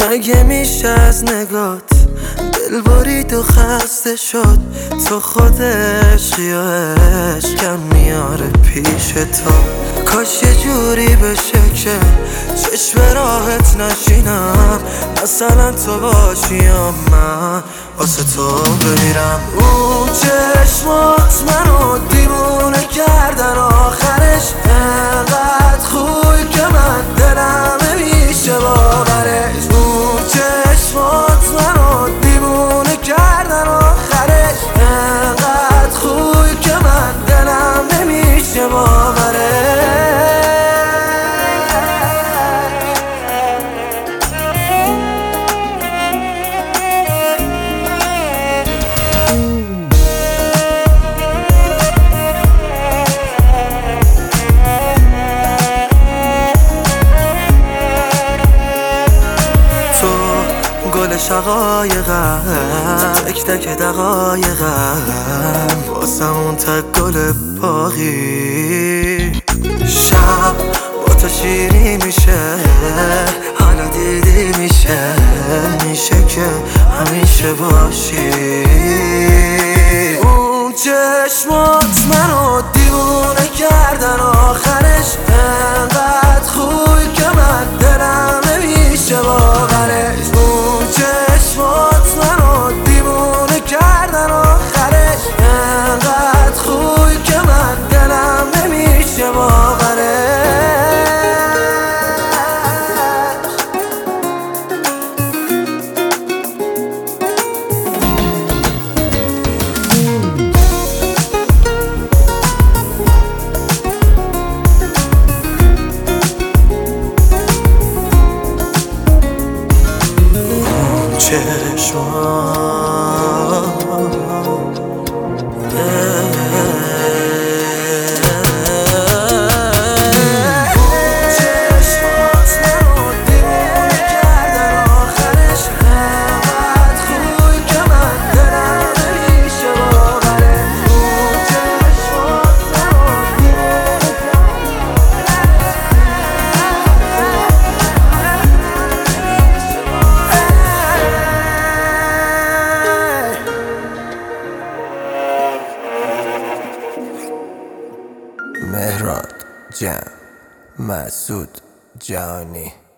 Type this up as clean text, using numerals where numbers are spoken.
مگه میشه از نگات دل برید و خسته شد؟ تو خود عشقی یا عشقم میاره پیش تو. کاش یه جوری بشه که چشم راحت نشینم، مثلا تو باشی یا من واسه تو بمیرم. اون چشمات منو دیوونه کردن، آخرش انقدر خوبی که من دلم نمیشه باورش. اون چشمات منو دیوونه کردن، آخرش انقدر خوبی که من دلم نمیشه باورش. گل شقایقم، تک تک دقایقم، واسم اون تک گل باقی. شب با تو شیری میشه، حالا دیدی میشه که همیشه باشی. اون چشمات منو دیوونه کردن، آخرش انقدر خوبی که من دلم نمیشه باورش. چشمات منو دیوونه کردن، آخرش انقدر خوبی که من دلم نمیشه باورش. مهران جان، مسعود جانی.